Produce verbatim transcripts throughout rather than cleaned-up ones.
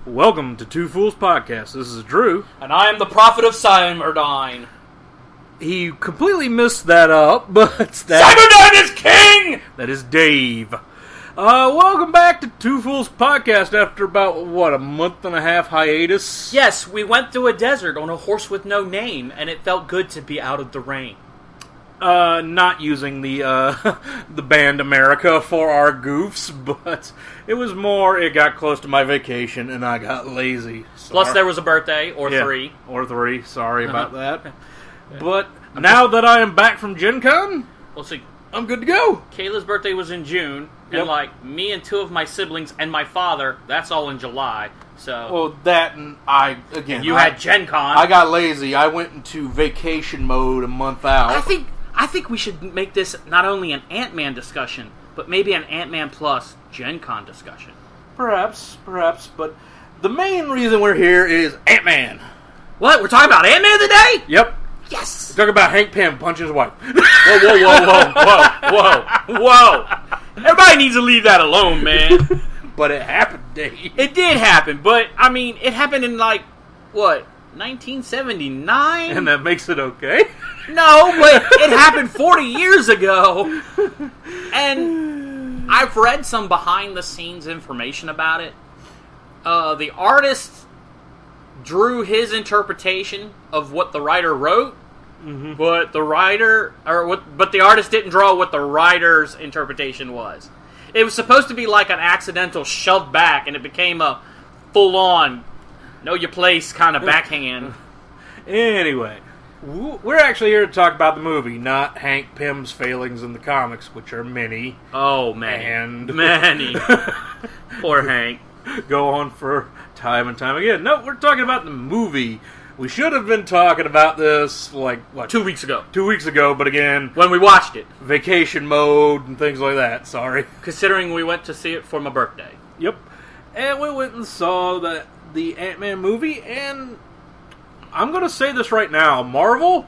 Welcome to Two Fools Podcast. This is Drew. And I am the Prophet of Cymerdine. He completely missed that up, but that, Cymerdine is king! That is Dave. Uh, welcome back to Two Fools Podcast after about, what, a month and a half hiatus? Yes, we went through a desert on a horse with no name, and it felt good to be out of the rain. Uh, not using the, uh, the band America for our goofs, but it was more, it got close to my vacation, and I got lazy. Sorry. Plus there was a birthday, or yeah, three. Or three, sorry Uh-huh. about that. But now that I am back from Gen Con, We'll see. I'm good to go. Kayla's birthday was in June, and Yep. like, me and two of my siblings and my father, that's all in July, so... Well, that and I, again... you I, had Gen Con. I got lazy. I went into vacation mode a month out. I think... I think we should make this not only an Ant-Man discussion, but maybe an Ant-Man plus Gen Con discussion. Perhaps, perhaps, but the main reason we're here is Ant-Man. What? We're talking about Ant-Man today? Yep. Yes! We're talking about Hank Pym punching his wife. Whoa, whoa, whoa, whoa, whoa, whoa, whoa. Everybody needs to leave that alone, man. But it happened, Dave. It did happen, but, I mean, it happened in, like, what, nineteen seventy-nine? And that makes it okay? No, but it happened forty years ago. And I've read some behind-the-scenes information about it. Uh, the artist drew his interpretation of what the writer wrote, Mm-hmm. but the writer, or what, but the artist didn't draw what the writer's interpretation was. It was supposed to be like an accidental shoved back, and it became a full-on, know your place kind of backhand. Anyway, we're actually here to talk about the movie, not Hank Pym's failings in the comics, which are many. Oh, many. And many. Poor Hank. Go on for time and time again. No, we're talking about the movie. We should have been talking about this, like, what? Two weeks ago. Two weeks ago, but again... when we watched it. Vacation mode and things like that, sorry. Considering we went to see it for my birthday. Yep. And we went and saw the, the Ant-Man movie, and I'm going to say this right now. Marvel,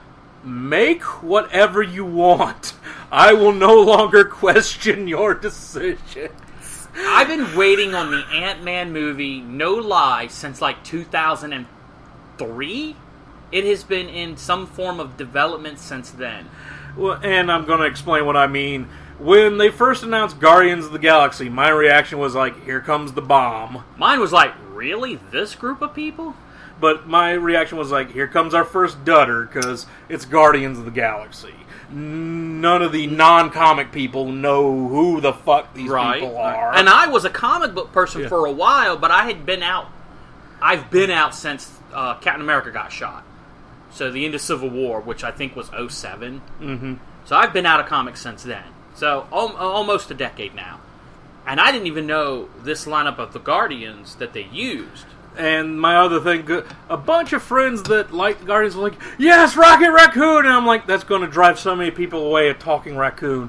make whatever you want. I will no longer question your decision. I've been waiting on the Ant-Man movie, no lie, since like two thousand three. It has been in some form of development since then. Well, and I'm going to explain what I mean. When they first announced Guardians of the Galaxy, my reaction was like, here comes the bomb. Mine was like, really? This group of people? But my reaction was like, here comes our first dudder, because it's Guardians of the Galaxy. None of the non-comic people know who the fuck these right. people are. And I was a comic book person Yeah. for a while, but I had been out. I've been out since uh, Captain America got shot. So the end of Civil War, which I think was oh seven. Mm-hmm. So I've been out of comics since then. So al- almost a decade now. And I didn't even know this lineup of the Guardians that they used. And my other thing, a bunch of friends that like Guardians were like, yes, Rocket Raccoon! And I'm like, that's going to drive so many people away, a talking raccoon.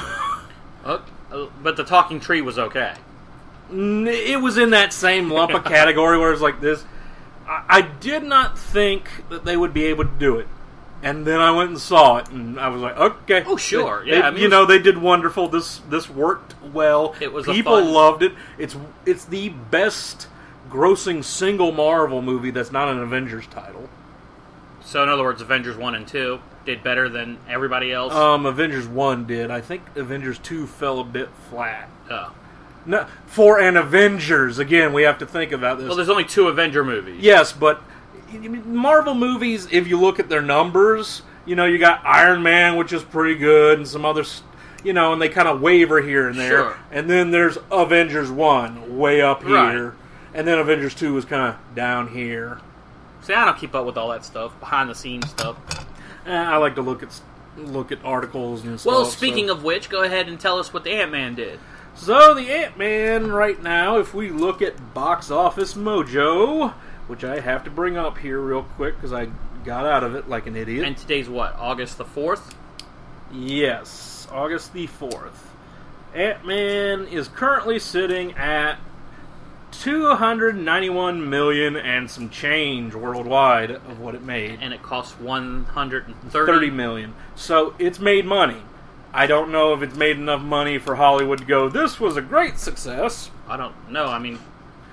uh, uh, but the talking tree was okay. It was in that same lump of category where it's like this. I, I did not think that they would be able to do it. And then I went and saw it, and I was like, okay. Oh, sure. They, Yeah, they, I mean, you know, they did wonderful. This this worked well. It was a People fun- loved it. It's It's the best grossing single Marvel movie that's not an Avengers title. So in other words, Avengers one and two did better than everybody else? Um, Avengers one did. I think Avengers two fell a bit flat. Oh. No, for an Avengers, again, we have to think about this. Well, there's only two Avenger movies. Yes, but Marvel movies, if you look at their numbers, you know, you got Iron Man, which is pretty good, and some others, you know, and they kind of waver here and there. Sure. And then there's Avengers one, way up here. Right. And then Avengers two is kind of down here. See, I don't keep up with all that stuff, behind-the-scenes stuff. Eh, I like to look at look at articles and stuff. Well, speaking so. of which, go ahead and tell us what the Ant-Man did. So, the Ant-Man right now, if we look at Box Office Mojo, which I have to bring up here real quick because I got out of it like an idiot. And today's what, August the fourth? Yes, August the fourth. Ant-Man is currently sitting at two hundred ninety-one million and some change worldwide of what it made. And it cost one hundred thirty thirty million. So, it's made money. I don't know if it's made enough money for Hollywood to go, this was a great success. I don't know. I mean,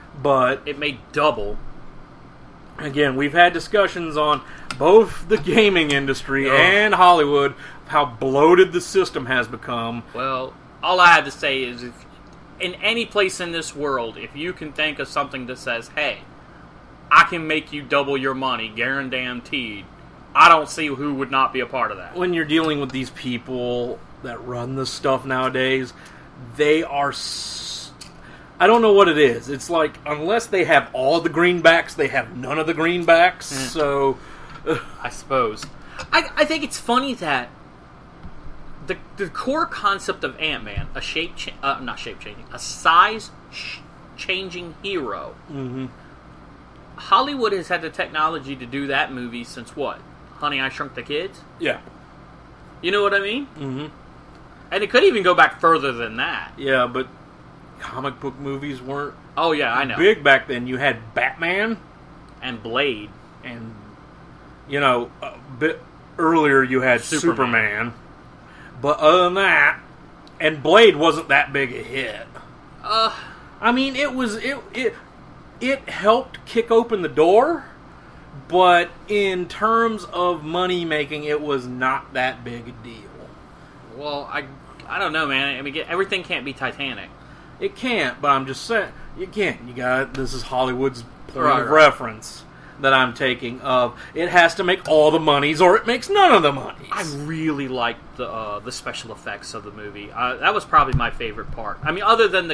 But it made double. Again, we've had discussions on both the gaming industry Ugh. and Hollywood, how bloated the system has become. Well, all I have to say is, if in any place in this world, if you can think of something that says, hey, I can make you double your money, guaranteed, I don't see who would not be a part of that. When you're dealing with these people that run this stuff nowadays, they are... S- I don't know what it is. It's like, unless they have all the greenbacks, they have none of the greenbacks, Mm. so... I suppose. I, I think it's funny that the the core concept of Ant-Man, a shape, cha- uh, not shape changing, a size sh- changing hero. Mm-hmm. Hollywood has had the technology to do that movie since what? Honey, I Shrunk the Kids? Yeah. You know what I mean? Mm-hmm. And it could even go back further than that. Yeah, but comic book movies weren't Oh yeah, I know. big back then. You had Batman, And Blade. and, you know, a bit earlier you had Superman. Superman. But other than that, and Blade wasn't that big a hit. Uh, I mean, it was it it it helped kick open the door, but in terms of money making, it was not that big a deal. well, I I don't know, man. I mean, everything can't be Titanic. It can't, but I'm just saying, you can't. You got this is Hollywood's point Right, of right. reference that I'm taking of it has to make all the monies or it makes none of the monies. I really liked the uh, the special effects of the movie. Uh, that was probably my favorite part. I mean, other than the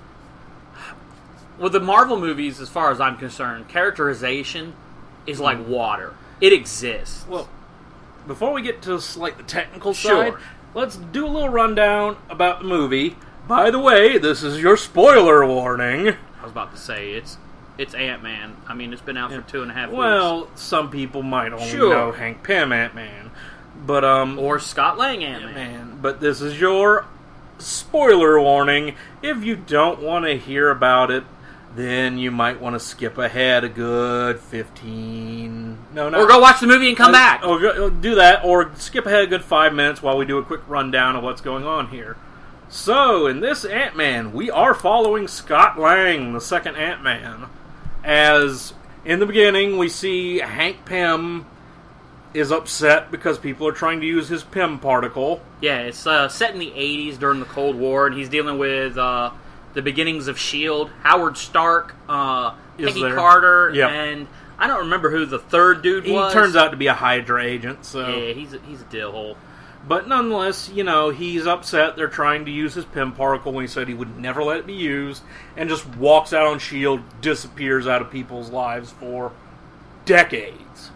with the Marvel movies, as far as I'm concerned, characterization is like water. It exists. Well, before we get to like the technical Sure. side, let's do a little rundown about the movie. By the way, this is your spoiler warning. I was about to say it's it's Ant-Man. I mean, it's been out for two and a half Well, some people might only Sure. know Hank Pym Ant-Man, but um, weeks. Or Scott Lang Ant-Man. Man, but this is your spoiler warning. If you don't want to hear about it, then you might want to skip ahead a good fifteen... No, no. Or go watch the movie and come back. Or go, do that, or skip ahead a good five minutes while we do a quick rundown of what's going on here. So, in this Ant-Man, we are following Scott Lang, the second Ant-Man. As, in the beginning, we see Hank Pym is upset because people are trying to use his Pym particle. Yeah, it's uh, set in the eighties during the Cold War, and he's dealing with uh, the beginnings of S H I E L D, Howard Stark, uh, Is Peggy there? Carter, Yep. and I don't remember who the third dude He was. turns out to be a Hydra agent, so... Yeah, he's a, he's a dill hole. But nonetheless, you know, he's upset they're trying to use his Pym particle when he said he would never let it be used, and just walks out on S H I E L D, disappears out of people's lives for decades.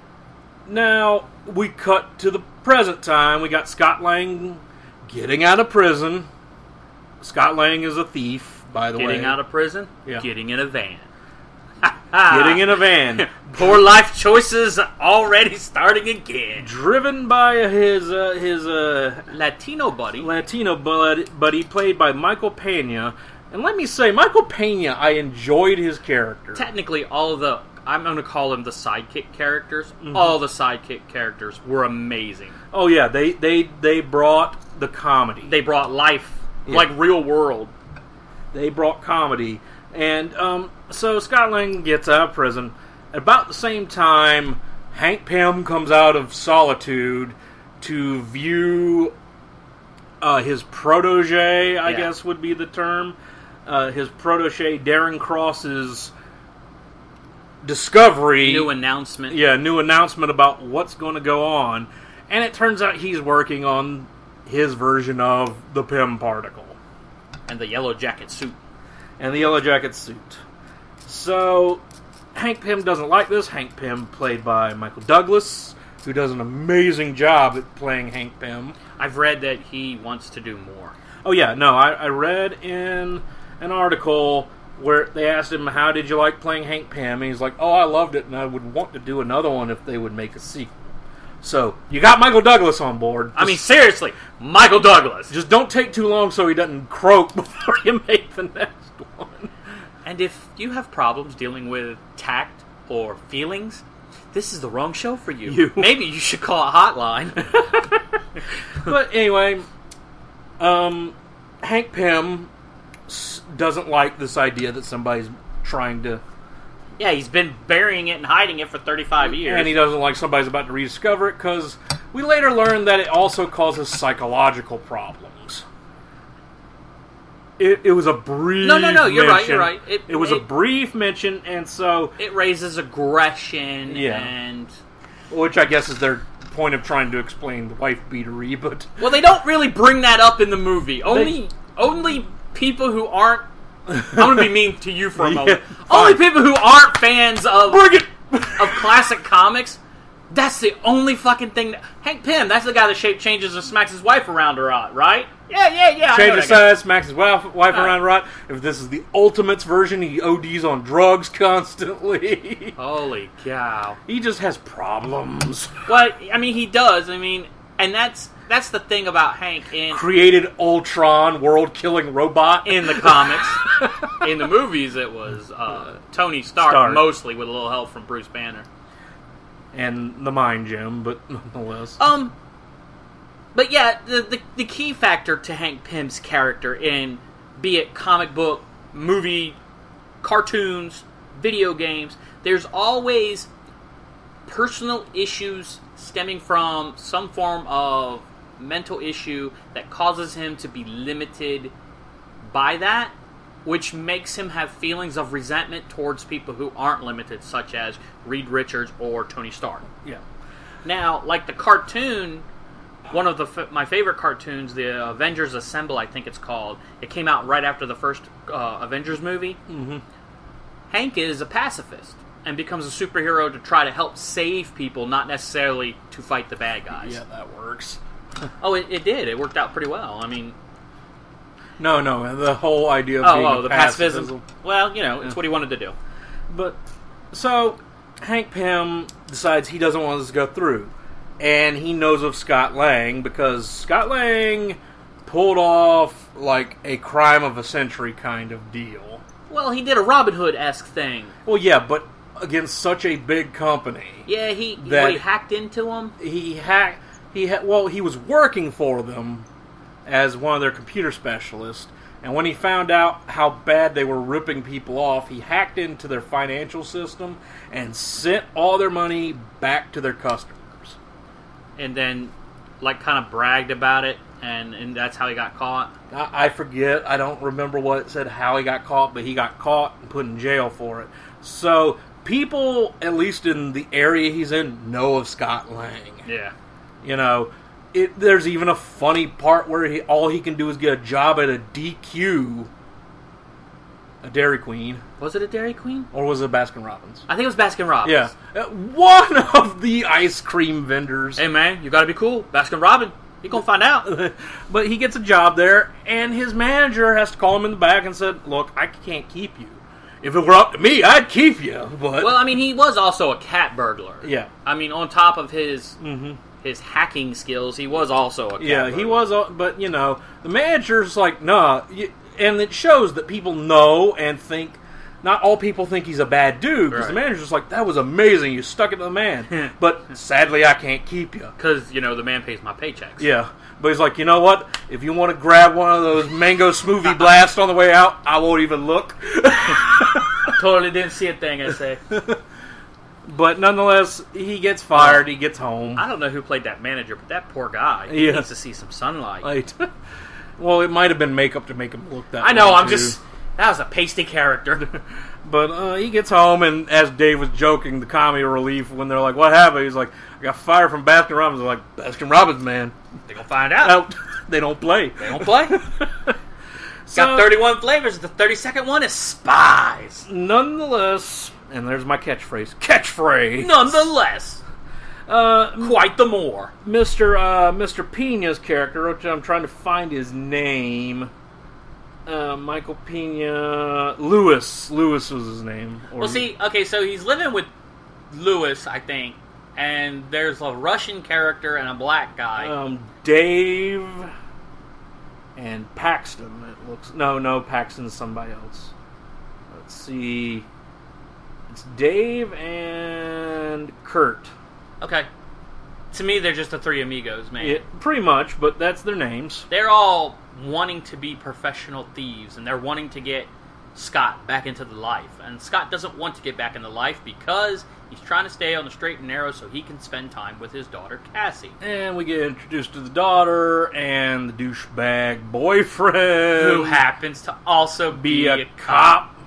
Now, we cut to the present time. We got Scott Lang getting out of prison. Scott Lang is a thief, by the way. Getting out of prison, Yeah. getting in a van. Getting in a van. Poor life choices already starting again. Driven by his uh, his uh, Latino buddy. Latino buddy, buddy played by Michael Pena. And let me say, Michael Pena, I enjoyed his character. Technically, all of the, I'm going to call them the sidekick characters, Mm-hmm. all the sidekick characters were amazing. Oh yeah, they they they brought the comedy. They brought life, Yeah. like real world. They brought comedy. And um, so Scott Lang gets out of prison. At about the same time, Hank Pym comes out of solitude to view uh, his protege, I Yeah. guess would be the term. Uh, his protege, Darren Cross's discovery. New announcement. Yeah, new announcement about what's going to go on. And it turns out he's working on his version of the Pym particle. And the yellow jacket suit. And the Yellow Jacket suit. So, Hank Pym doesn't like this. Hank Pym, played by Michael Douglas, who does an amazing job at playing Hank Pym. I've read that he wants to do more. Oh yeah, no, I, I read in an article where they asked him, how did you like playing Hank Pym? And he's like, oh, I loved it, and I would want to do another one if they would make a sequel. So, you got Michael Douglas on board. I mean, seriously, Michael Douglas. Just don't take too long so he doesn't croak before you make the next one. And if you have problems dealing with tact or feelings, this is the wrong show for you. You- Maybe you should call a hotline. But anyway, um, Hank Pym s- doesn't like this idea that somebody's trying to... Yeah, he's been burying it and hiding it for thirty-five years. And he doesn't like somebody's about to rediscover it, because we later learn that it also causes psychological problems. It, it was a brief No, no, no, you're mention. right, you're right. It, It, was it, a brief mention, and so... It raises aggression, Yeah. and... Which I guess is their point of trying to explain the wife-beatery, but... Well, they don't really bring that up in the movie. Only, only people who aren't... I'm going to be mean to you for a Yeah, moment. fine. Only people who aren't fans of... Bring it! of classic comics, that's the only fucking thing that... Hank Pym, that's the guy that shape changes and smacks his wife around a lot, right? Yeah, yeah, yeah. Change I know his that guy. size, smacks his wife, wife All around right. If this is the Ultimates version, he O Ds on drugs constantly. Holy cow. He just has problems. Well, I mean, he does. I mean, and that's that's the thing about Hank in... Created Ultron, world-killing robot. in the comics. In the movies, it was uh, Tony Stark, Stark. mostly with a little help from Bruce Banner. And the Mind Gem, but nonetheless. Um, but yeah, the, the the key factor to Hank Pym's character in, be it comic book, movie, cartoons, video games, there's always personal issues stemming from some form of mental issue that causes him to be limited by that, which makes him have feelings of resentment towards people who aren't limited, such as Reed Richards or Tony Stark. Yeah. Now, like the cartoon, one of the my favorite cartoons, the Avengers Assemble, I think it's called. It came out right after the first uh, Avengers movie. Mm-hmm. Hank is a pacifist and becomes a superhero to try to help save people, not necessarily to fight the bad guys. Yeah, that works. Oh, it, it did. It worked out pretty well. I mean... No, no, the whole idea of Oh, being oh a the pacifism. pacifism. Well, you know, it's Yeah. what he wanted to do. But, so, Hank Pym decides he doesn't want this to go through. And he knows of Scott Lang, because Scott Lang pulled off, like, a crime of a century kind of deal. Well, he did a Robin Hood-esque thing. Well, yeah, but against such a big company. Yeah, he, That- what, he hacked into him. He hacked... He ha- well, he was working for them as one of their computer specialists, and when he found out how bad they were ripping people off, he hacked into their financial system and sent all their money back to their customers. And then, like, kind of bragged about it, and, and that's how he got caught. I, I forget, I don't remember what it said, how he got caught, but he got caught and put in jail for it. So, people, at least in the area he's in, know of Scott Lang. Yeah. You know, it, there's even a funny part where he, all he can do is get a job at a D Q, a Dairy Queen, Was it a Dairy Queen? or was it Baskin Robbins? I think it was Baskin Robbins. Yeah, Uh, one of the ice cream vendors. Hey, man, you gotta be cool. Baskin Robbins. You gonna find out. But he gets a job there, and his manager has to call him in the back and said, "Look, I can't keep you. If it were up to me, I'd keep you." But Well, I mean, he was also a cat burglar. yeah, I mean, on top of his mm-hmm. his hacking skills, he was also a cat yeah, burglar. he was. uh, But you know, the manager's like, "Nah," you, and it shows that people know and think. Not all people think he's a bad dude, because the Right. manager's like, "That was amazing, you stuck it to the man." But sadly, I can't keep you. Because, you know, the man pays my paychecks. Yeah, but he's like, "You know what? If you want to grab one of those mango smoothie blasts on the way out, I won't even look." Totally didn't see a thing, I say. But nonetheless, he gets fired. He gets home. I don't know who played that manager, but that poor guy he Yeah. needs to see some sunlight. Right. Well, it might have been makeup to make him look that. I know, way, I'm too. just... That was a pasty character. But uh, he gets home, and as Dave was joking, the comedy relief when they're like, "What happened?" He's like, "I got fired from Baskin Robbins." They're like, "Baskin Robbins, man, They gonna find out. out. They don't play. They don't play. So, Got thirty-one flavors. The thirty-second one is spies. nonetheless, and there's my catchphrase. Catchphrase. Nonetheless, Uh, quite the more. Mister Uh, Mister Pena's character, which I'm trying to find his name. Uh, Michael Pena, Lewis. Lewis was his name. Or, Well, see, okay, so he's living with Lewis, I think, and there's a Russian character and a black guy. um, Dave and Paxton. It looks no, no, Paxton's somebody else. Let's see. It's Dave and Kurt. Okay. To me, they're just the three amigos, man. Yeah, pretty much, but that's their names. They're all wanting to be professional thieves, and they're wanting to get Scott back into the life. And Scott doesn't want to get back into life because he's trying to stay on the straight and narrow so he can spend time with his daughter, Cassie. And we get introduced to the daughter and the douchebag boyfriend. Who happens to also be, be a, a cop. cop.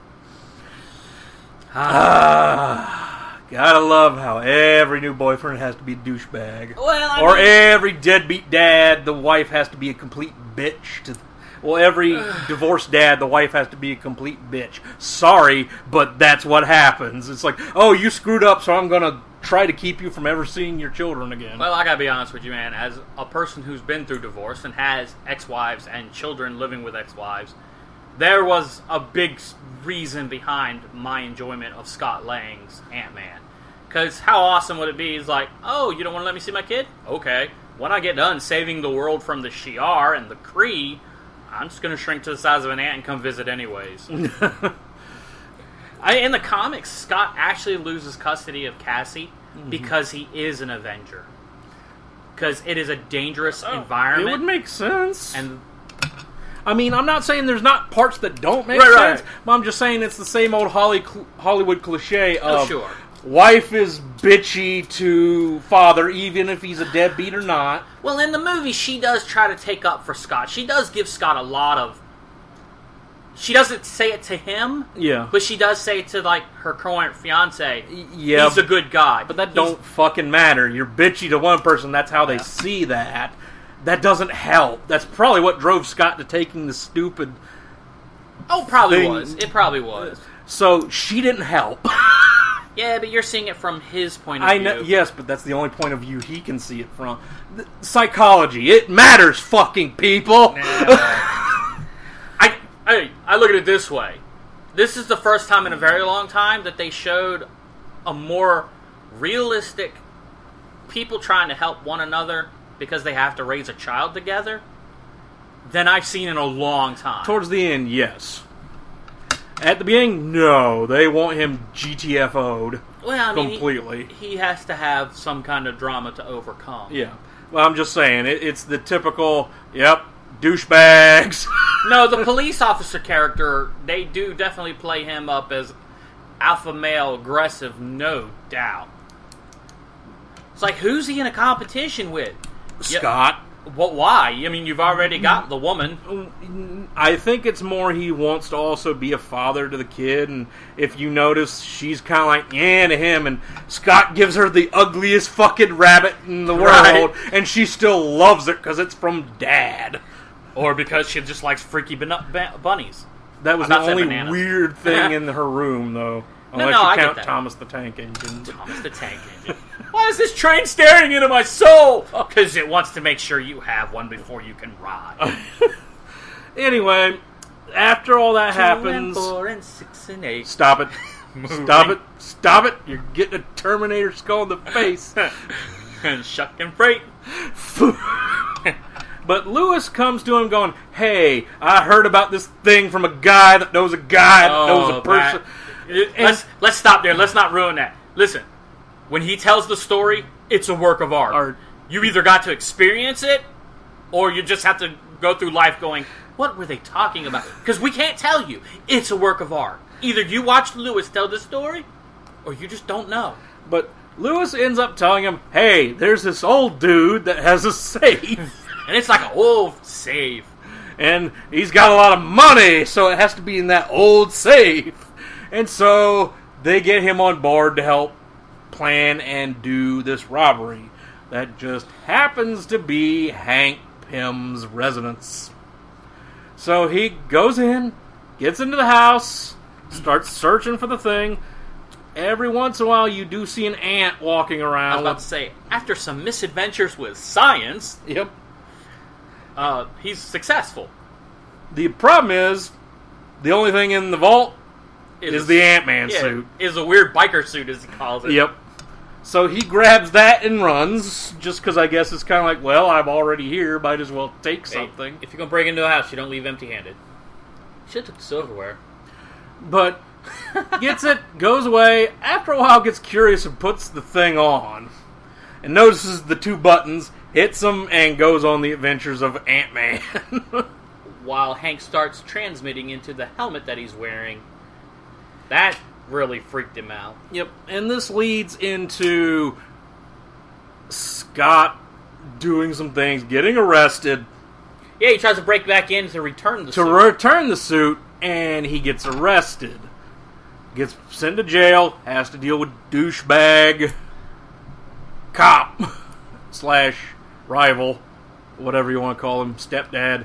Ah, gotta love how every new boyfriend has to be a douchebag. Well, I or mean, every deadbeat dad, the wife has to be a complete bitch. To, well, every divorced dad, the wife has to be a complete bitch. Sorry, but that's what happens. It's like, oh, you screwed up, so I'm gonna try to keep you from ever seeing your children again. Well, I gotta be honest with you, man. As a person who's been through divorce and has ex-wives and children living with ex-wives, there was a big reason behind my enjoyment of Scott Lang's Ant-Man. Because how awesome would it be? He's like, oh, you don't want to let me see my kid? Okay. When I get done saving the world from the Shi'ar and the Kree, I'm just going to shrink to the size of an ant and come visit anyways. I, in the comics, Scott actually loses custody of Cassie mm-hmm. because he is an Avenger. Because it is a dangerous oh, environment. It would make sense. And I mean, I'm not saying there's not parts that don't make right, sense, right. but I'm just saying it's the same old Holly, Hollywood cliche of oh, sure. wife is bitchy to father, even if he's a deadbeat or not. Well, in the movie, she does try to take up for Scott. She does give Scott a lot of... She doesn't say it to him, yeah, but she does say it to, like, her current fiance. Yeah, he's a good guy. But that don't he's, fucking matter. You're bitchy to one person, that's how they yeah. see that. That doesn't help. That's probably what drove Scott to taking the stupid Oh, probably thing. was. It probably was. So, she didn't help. Yeah, but you're seeing it from his point of I view. know, yes, but that's the only point of view he can see it from. The, psychology. It matters, fucking people. Nah. I, I, I look at it this way. This is the first time in a very long time that they showed a more realistic people trying to help one another because they have to raise a child together than I've seen in a long time. Towards the end, yes. At the beginning, no. They want him G T F O'd well, I mean, completely. He, he has to have some kind of drama to overcome. Yeah. Well, I'm just saying, it, it's the typical, yep, douchebags. No, the police officer character, they do definitely play him up as alpha male aggressive, no doubt. It's like, who's he in a competition with? Scott. What? Why? I mean, you've already got the woman. I think it's more he wants to also be a father to the kid, and if you notice, she's kind of like, yeah, to him, and Scott gives her the ugliest fucking rabbit in the world, right. And she still loves it because it's from Dad. Or because she just likes freaky ban- ban- bunnies. That was I'm the only weird thing in her room, though. Unless no, no, you count Thomas the Tank Engine. Thomas the Tank Engine. Why is this train staring into my soul? Because it wants to make sure you have one before you can ride. Anyway, after all that Two happens... and four and six and eight. Stop it. Stop it. Stop it. You're getting a Terminator skull in the face. And shuck and freight. But Lewis comes to him going, hey, I heard about this thing from a guy that knows a guy that oh, knows a person. That, let's, let's stop there. Let's not ruin that. Listen, when he tells the story, it's a work of art. art. You either got to experience it, or you just have to go through life going, what were they talking about? Because we can't tell you. It's a work of art. Either you watched Lewis tell the story, or you just don't know. But Lewis ends up telling him, hey, there's this old dude that has a safe. And it's like an old safe. And he's got a lot of money, so it has to be in that old safe. And so they get him on board to help plan and do this robbery. That just happens to be Hank Pym's residence. So he goes in, gets into the house, starts searching for the thing. Every once in a while you do see an ant walking around. I was about to say, after some misadventures with science... Yep. Uh, he's successful. The problem is, the only thing in the vault is, is the Ant-Man yeah, suit. Is a weird biker suit, as he calls it. Yep. So he grabs that and runs, just because I guess it's kind of like, well, I'm already here, might as well take something. Hey, if you're going to break into a house, you don't leave empty-handed. Should have took silverware. But gets it, goes away, after a while gets curious and puts the thing on. And notices the two buttons, hits them, and goes on the adventures of Ant-Man. while Hank starts transmitting into the helmet that he's wearing. That really freaked him out. Yep, and this leads into Scott doing some things, getting arrested. Yeah, he tries to break back in to return the to suit. To return the suit, and he gets arrested. Gets sent to jail, has to deal with douchebag cop slash rival, whatever you want to call him, stepdad.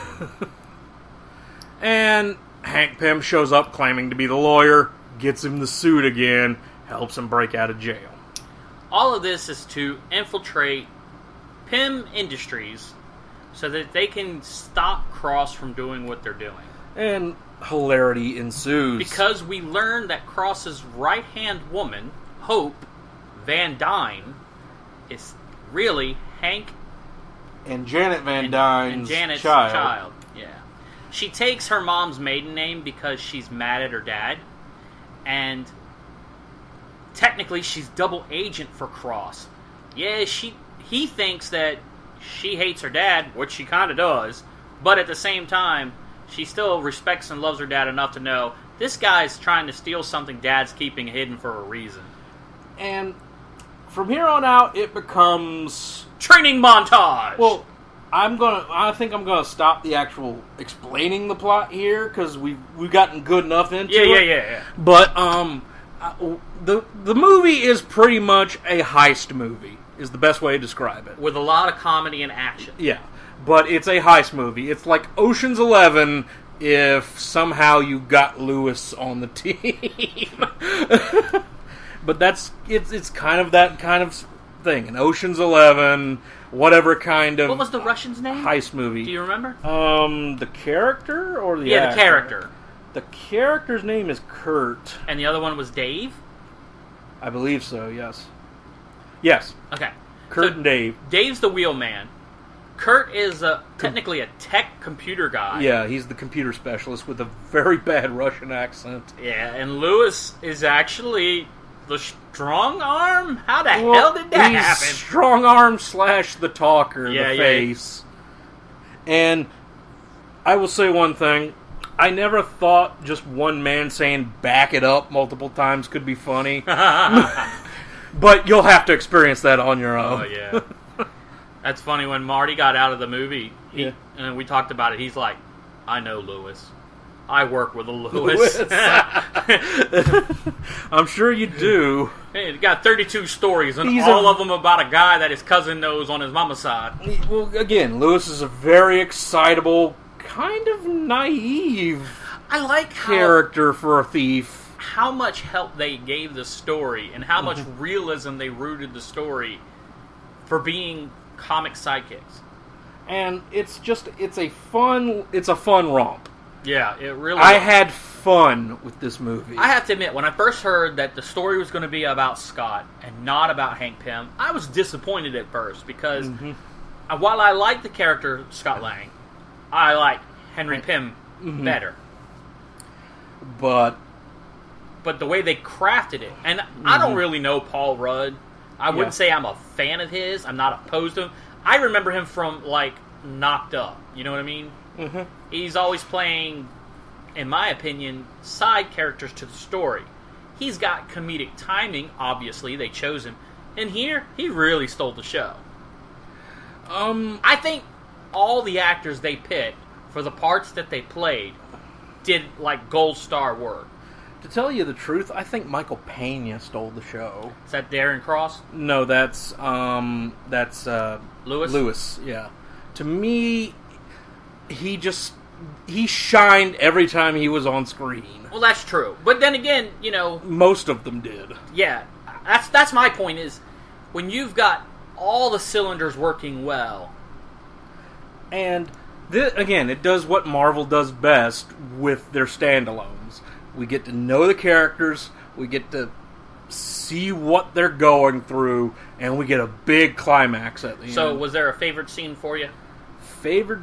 And Hank Pym shows up claiming to be the lawyer, gets him the suit again, helps him break out of jail. All of this is to infiltrate Pym Industries so that they can stop Cross from doing what they're doing. And hilarity ensues. Because we learn that Cross's right-hand woman, Hope Van Dyne, is really Hank and Janet Van and, Dyne's and Janet's child. child. Yeah. She takes her mom's maiden name because she's mad at her dad. And technically she's double agent for Cross. Yeah, she he thinks that she hates her dad, which she kind of does, but at the same time, she still respects and loves her dad enough to know this guy's trying to steal something dad's keeping hidden for a reason. And from here on out, it becomes training montage. Well, I'm gonna. I think I'm gonna stop the actual explaining the plot here because we we've gotten good enough into yeah, it. Yeah, yeah, yeah. But um, the the movie is pretty much a heist movie. Is the best way to describe it. With a lot of comedy and action. Yeah, but it's a heist movie. It's like Ocean's Eleven if somehow you got Lewis on the team. But that's it's it's kind of that kind of thing. An Ocean's Eleven, whatever kind of what was the Russian's name? Heist movie. Do you remember? Um, the character or the yeah, actor? the character. The character's name is Kurt, and the other one was Dave. I believe so. Yes. Yes. Okay. Kurt so and Dave. Dave's the wheelman. Kurt is a, technically a tech computer guy. Yeah, he's the computer specialist with a very bad Russian accent. Yeah, and Lewis is actually the strong arm? How the well, hell did that he's happen? Strong arm slash the talker, yeah, the yeah. face. And I will say one thing. I never thought just one man saying back it up multiple times could be funny. But you'll have to experience that on your own. Oh, yeah. That's funny. When Marty got out of the movie, he, yeah. and we talked about it, he's like, I know Lewis. I work with a Lewis. Lewis. I'm sure you do. Hey, he got thirty-two stories, and he's all a, of them about a guy that his cousin knows on his mama's side. He, well, again, Lewis is a very excitable, kind of naive I like character how, for a thief. How much help they gave the story, and how much mm-hmm. realism they rooted the story for being comic sidekicks. And it's just, it's a fun, it's a fun romp. Yeah, it really I was. had fun with this movie. I have to admit, when I first heard that the story was going to be about Scott and not about Hank Pym, I was disappointed at first because mm-hmm. while I like the character Scott Lang, I like Henry Pym mm-hmm. better. But but the way they crafted it, and mm-hmm. I don't really know Paul Rudd. I wouldn't yeah. say I'm a fan of his. I'm not opposed to him. I remember him from, like, Knocked Up. You know what I mean? Mm-hmm. He's always playing, in my opinion, side characters to the story. He's got comedic timing, obviously. They chose him. And here, he really stole the show. Um, I think all the actors they picked for the parts that they played did, like, gold star work. To tell you the truth, I think Michael Pena stole the show. Is that Darren Cross? No, that's um, that's uh, Lewis. Lewis, yeah. To me, he just he shined every time he was on screen. Well, that's true, but then again, you know, most of them did. Yeah, that's that's my point. Is when you've got all the cylinders working well, and this, again, it does what Marvel does best with their standalones. We get to know the characters, we get to see what they're going through, and we get a big climax at the so, end. So, was there a favorite scene for you? Favorite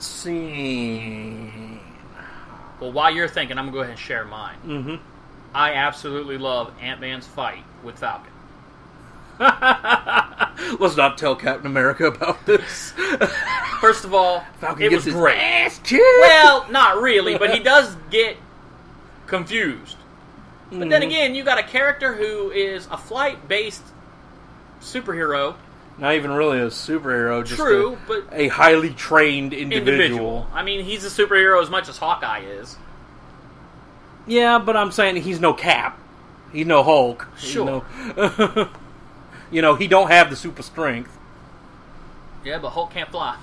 scene? Well, while you're thinking, I'm going to go ahead and share mine. Mm-hmm. I absolutely love Ant-Man's fight with Falcon. Let's not tell Captain America about this. First of all, Falcon it gets was his great. ass kicked. Well, not really, but he does get confused. But Mm-hmm. then again, you got a character who is a flight-based superhero. Not even really a superhero, just True, a, but a highly trained individual. individual. I mean, he's a superhero as much as Hawkeye is. Yeah, but I'm saying he's no Cap. He's no Hulk. He's Sure. no- you know, he don't have the super strength. Yeah, but Hulk can't fly.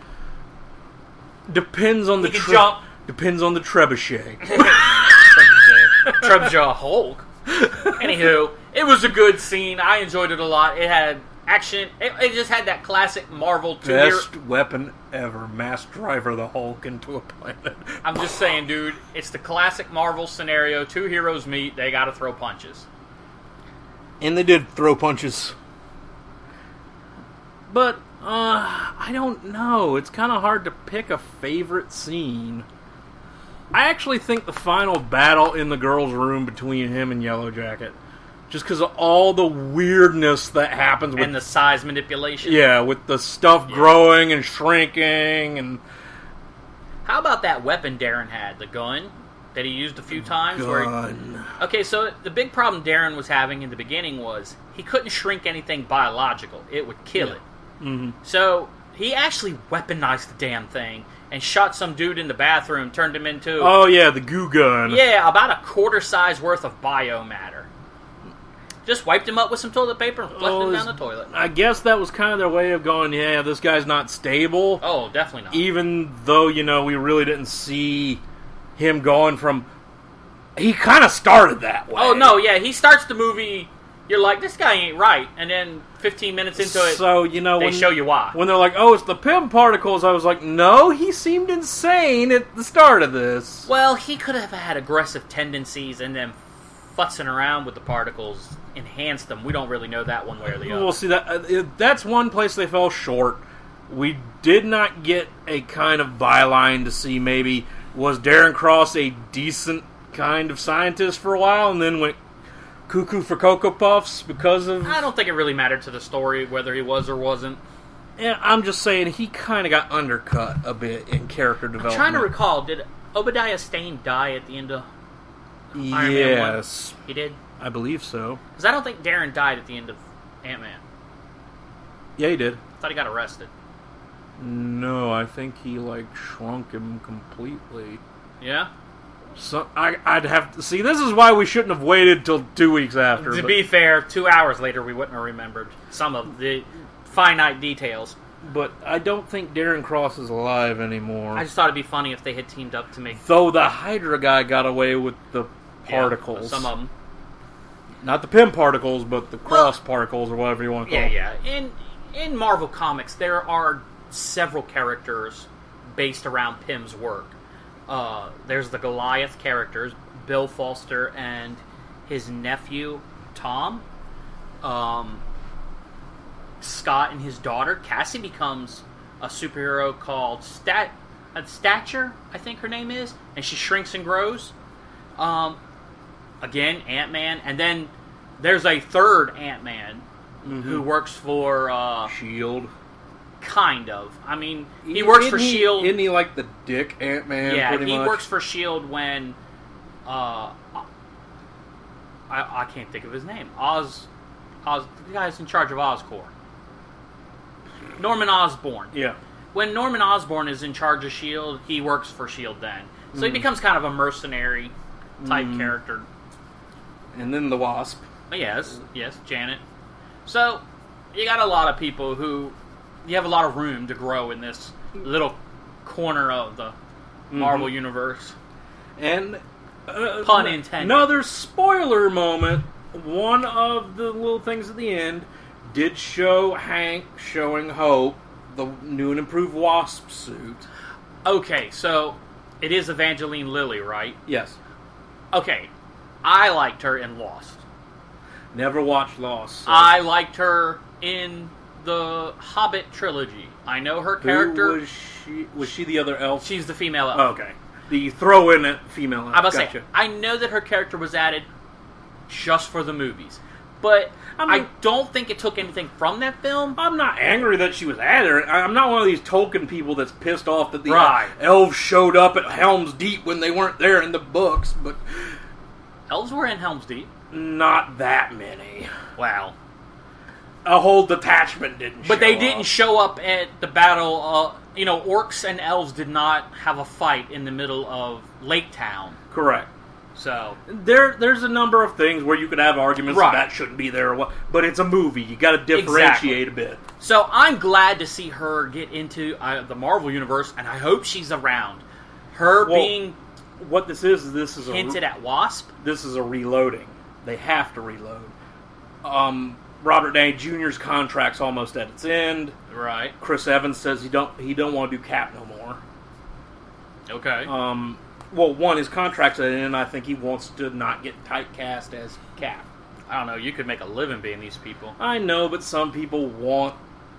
Depends on the He can tre- jump. Depends on the trebuchet. Trebuchet Hulk. Anywho, it was a good scene. I enjoyed it a lot. It had action. It, it just had that classic Marvel two hero. Best weapon ever. Mass driver the Hulk into a planet. I'm just saying, dude, it's the classic Marvel scenario. Two heroes meet, they gotta throw punches. And they did throw punches. But, uh, I don't know. It's kind of hard to pick a favorite scene. I actually think the final battle in the girls' room between him and Yellow Jacket, just because of all the weirdness that happens with And the size manipulation. yeah, with the stuff Yeah. growing and shrinking, and How about that weapon Darren had? The gun that he used a few times? Where he- gun. okay, so the big problem Darren was having in the beginning was he couldn't shrink anything biological. It would kill Yeah. it. Mm-hmm. So he actually weaponized the damn thing and shot some dude in the bathroom, turned him into... Oh yeah, the goo gun. Yeah, about a quarter size worth of biomatter. Just wiped him up with some toilet paper and flushed Oh, him is- down the toilet. I guess that was kind of their way of going, yeah, this guy's not stable. Oh, definitely not. Even though, you know, we really didn't see him going from... He kind of started that way. Oh, no, yeah, he starts the movie, you're like, this guy ain't right. And then fifteen minutes into it, So, you know, they when, show you why. when they're like, oh, it's the P I M particles, I was like, no, he seemed insane at the start of this. Well, he could have had aggressive tendencies and then futzing around with the particles enhanced them. We don't really know that one way or the other. Well, see, that uh, it- that's one place they fell short. We did not get a kind of byline to see maybe, was Darren Cross a decent kind of scientist for a while and then went cuckoo for Cocoa Puffs because of... I don't think it really mattered to the story whether he was or wasn't. Yeah, I'm just saying he kind of got undercut a bit in character development. I'm trying to recall, did Obadiah Stane die at the end of Iron Man one? Yes, He did? I believe so. Because I don't think Darren died at the end of Ant-Man. Yeah, he did. I thought he got arrested. No, I think he, like, shrunk him completely. Yeah? So I, I'd have to... See, this is why we shouldn't have waited till two weeks after. To but- be fair, two hours later we wouldn't have remembered some of the finite details. But I don't think Darren Cross is alive anymore. I just thought it'd be funny if they had teamed up to make Though the Hydra guy got away with the particles. Yeah, some of them. Not the P I M particles, but the cross particles, or whatever you want to call Yeah, them. yeah. In in Marvel Comics, there are several characters based around Pym's work. Uh, there's the Goliath characters, Bill Foster and his nephew Tom. Um, Scott and his daughter Cassie becomes a superhero called Stat uh, Stature, I think her name is, and she shrinks and grows. Um, again, Ant-Man, and then there's a third Ant-Man Mm-hmm. who works for uh, Shield. kind of. I mean, he works for Isn't he- Shield. Isn't he like the Dick Ant-Man? Yeah, pretty he much? works for Shield when uh, I I can't think of his name. Oz, Oz, the guy's in charge of Oscorp. Norman Osborn. Yeah. When Norman Osborn is in charge of Shield, he works for Shield then. So he Mm. becomes kind of a mercenary type Mm. character. And then the Wasp. But yes, yes, Janet. So you got a lot of people who you have a lot of room to grow in this little corner of the Marvel Mhm. universe. And uh, Pun intended. Another spoiler moment. One of the little things at the end did show Hank showing Hope the new and improved Wasp suit. Okay, so it is Evangeline Lilly, right? Yes. Okay, I liked her in Lost. Never watched Lost. so- I liked her in the Hobbit trilogy. I know her character. Who was she? Was she the other elf? She's the female elf. Oh, okay. The throw in female elf. I must gotcha. say, I know that her character was added just for the movies. but I I, mean- don't think it took anything from that film. I'm not angry that she was at it. I'm not one of these token people that's pissed off that the Right. elves showed up at Helm's Deep when they weren't there in the books, but Elves were in Helm's Deep. not that many. Wow. A whole detachment didn't But show they didn't up. show up at the battle. Uh, you know, orcs and elves did not have a fight in the middle of Lake Town. Correct. So, There, there's a number of things where you could have arguments Right. that that shouldn't be there, or what, but it's a movie. You got to differentiate a bit. so I'm glad to see her get into uh, the Marvel universe, and I hope she's around. Her Well, being What this is, is this is a hinted at Wasp. this is a reloading. They have to reload. Um, Robert Downey Junior's contract's almost at its end. Right. Chris Evans says he don't he don't want to do Cap no more. Okay. Um, well, one, his contract's at an end. I think he wants to not get typecast as Cap. I don't know. You could make a living being these people. I know, but some people want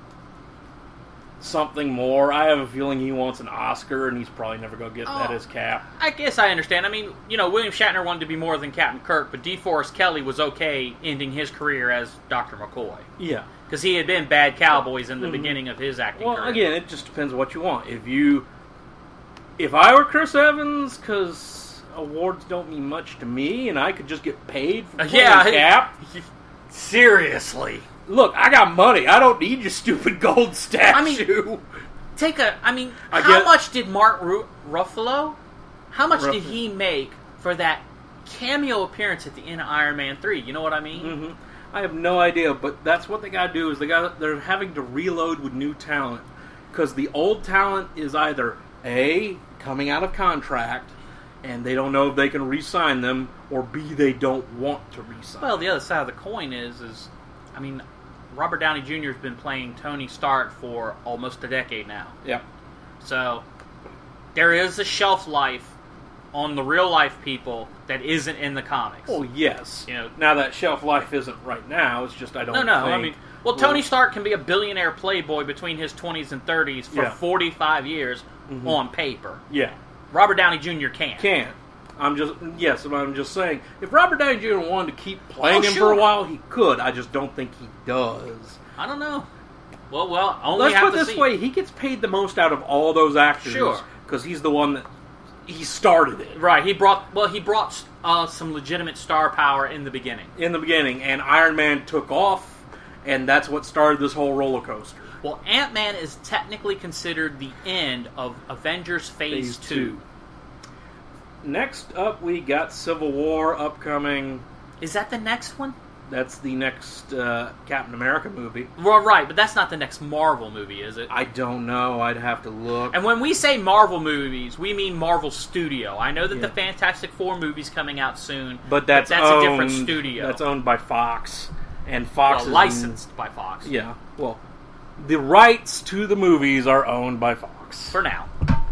something more. I have a feeling he wants an Oscar, and he's probably never going to get that Oh. as Cap. I guess I understand. I mean, you know, William Shatner wanted to be more than Captain Kirk, but DeForest Kelly was okay ending his career as Doctor McCoy. Yeah. Because he had been Bad Cowboys in the Mhm. beginning of his acting Well, career. again, it just depends on what you want. If you, if I were Chris Evans, because awards don't mean much to me, and I could just get paid for Uh, playing yeah. Cap. Seriously. Look, I got money. I don't need your stupid gold statue. I mean, Take a, I mean, I how get- much did Mark Ru- Ruffalo, how much did Ruffalo. he make for that cameo appearance at the end of Iron Man three? You know what I mean? hmm I have no idea, but that's what they got to do. Is they got they're having to reload with new talent because the old talent is either A, coming out of contract and they don't know if they can re-sign them, or B, they don't want to re-sign. Well, the other side of the coin is, is, I mean, Robert Downey Junior has been playing Tony Stark for almost a decade now. yeah. So, there is a shelf life on the real life people that isn't in the comics. Oh yes. You know- now that shelf life isn't right now. It's just I don't. no, no, think, I mean, well, Tony Stark can be a billionaire playboy between his twenties and thirties for Yeah. forty-five years Mhm. on paper. Yeah. Robert Downey Junior can't. Can't. I'm just yes, but I'm just saying if Robert Downey Junior wanted to keep playing Oh, him sure. for a while, he could. I just don't think he does. I don't know. Well, well, only Let's have put it to this see. way: he gets paid the most out of all those actors, Sure. because he's the one that he started it Right, he brought well, he brought uh, some legitimate star power in the beginning. in the beginning, and Iron Man took off, and that's what started this whole roller coaster. Well, Ant-Man is technically considered the end of Avengers Phase, Phase two. two. Next up, we got Civil War upcoming. Is that the next one? That's the next uh, Captain America movie. Well, right, but that's not the next Marvel movie, is it? I don't know. I'd have to look. And when we say Marvel movies, we mean Marvel Studio. I know that the Yeah. Fantastic Four movie's coming out soon, But that's, that's owned, a different studio. That's owned by Fox, and Fox well, is licensed by Fox Yeah, well, the rights to the movies are owned by Fox. for now.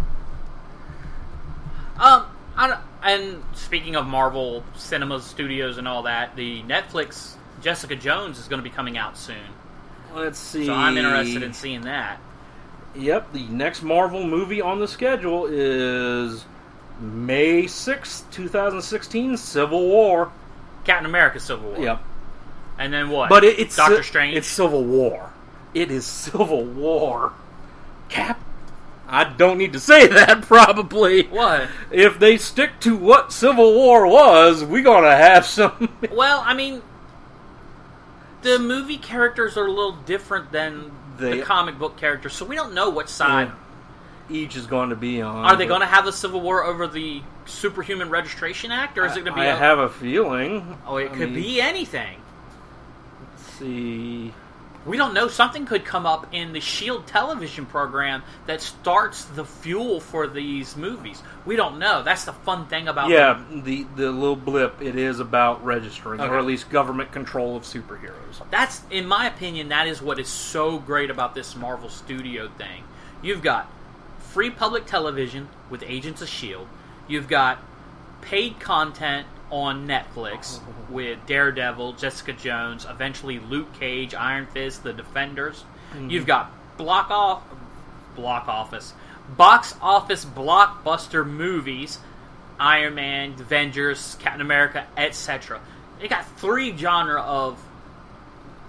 Um, I don't, and speaking of Marvel Cinemas Studios and all that, the Netflix Jessica Jones is going to be coming out soon. Let's see. So I'm interested in seeing that. Yep, the next Marvel movie on the schedule is May sixth, twenty sixteen, Civil War. Captain America Civil War. Yep. And then what? But it, it's Doctor Ci- Strange. It's Civil War. It is Civil War. Cap. I don't need to say that, probably. What? If they stick to what Civil War was, we're gonna have some. Well, I mean, the movie characters are a little different than They- the comic book characters, so we don't know which side. Each is going to be on. Are they but going to have the Civil War over the Superhuman Registration Act, or is it going to be? I a- have a feeling. oh, it I could mean, be anything. Let's see. We don't know. Something could come up in the Shield television program that starts the fuel for these movies. We don't know. That's the fun thing about Yeah, them. the the little blip. It is about registering, Okay. or at least government control of superheroes. That's, in my opinion, that is what is so great about this Marvel Studio thing. You've got free public television with Agents of S H I E L D. You've got paid content on Netflix with Daredevil, Jessica Jones, eventually Luke Cage, Iron Fist, The Defenders. Mm-hmm. You've got block off, block office, box office blockbuster movies, Iron Man, Avengers, Captain America, et cetera. They got three genre of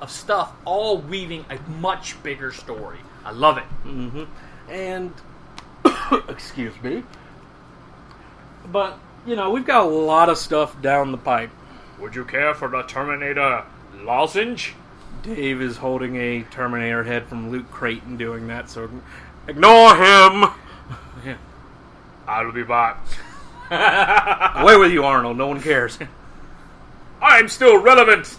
of stuff, all weaving a much bigger story. I love it. Mm-hmm. And, excuse me, but, you know, we've got a lot of stuff down the pipe. Would you care for the Terminator lozenge? Dave is holding a Terminator head from Luke Creighton doing that, so ignore him! I'll be back. Away with you, Arnold. No one cares. I'm still relevant!